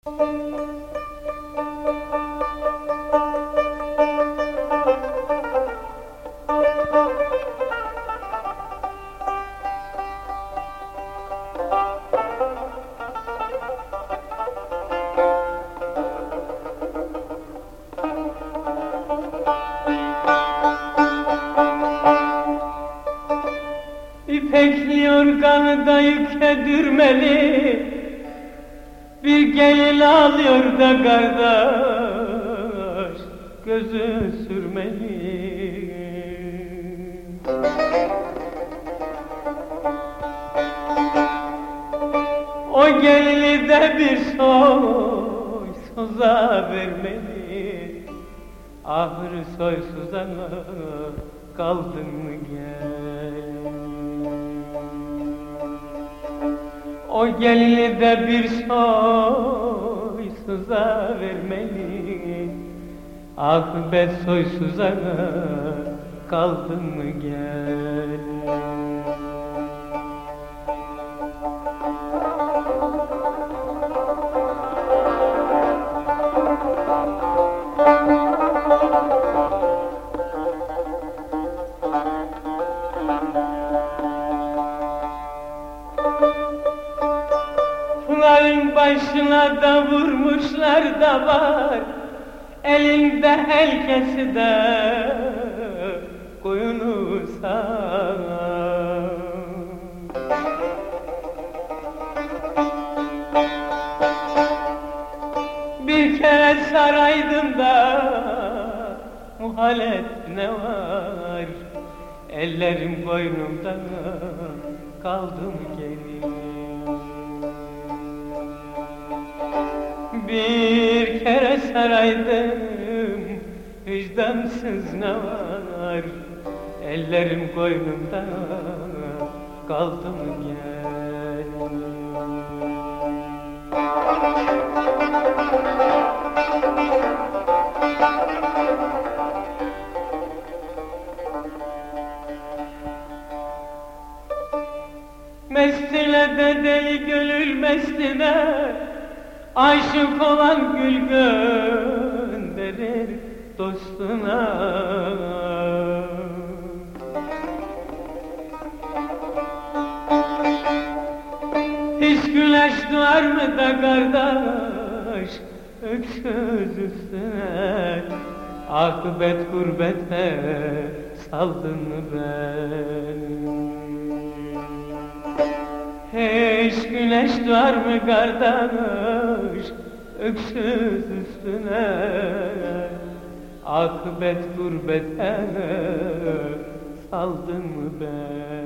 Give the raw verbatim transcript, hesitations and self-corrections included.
İpekli yorganı da yükedürmeli, bir gelin ağlıyor da kardeş gözü sürmeli. O gelini de bir soysuza vermeli, ahır soysuza kaldın mı gel? O gelini de bir soysuza vermeli, akıbet soysuza kaldın mı gel? Pınarın başına da vurmuşlar da var, elinde helkesi de koyunu sağ. Bir kere saraydım da muhalet ne var, ellerim koynumda kaldım gelin. Bir kere saraydım, vicdansız ne var, ellerim koynumda kaldım gel. Mestine de deli gönül mestine, aşık olan gül gönderir dostuna. Hiç güneş doğar mı da kardeş öksüz üstüne, akıbet gurbete saldın mı beni? Hiç güneş doğar mı kardeş öksüz üstüne, akıbet gurbete saldın mı beni?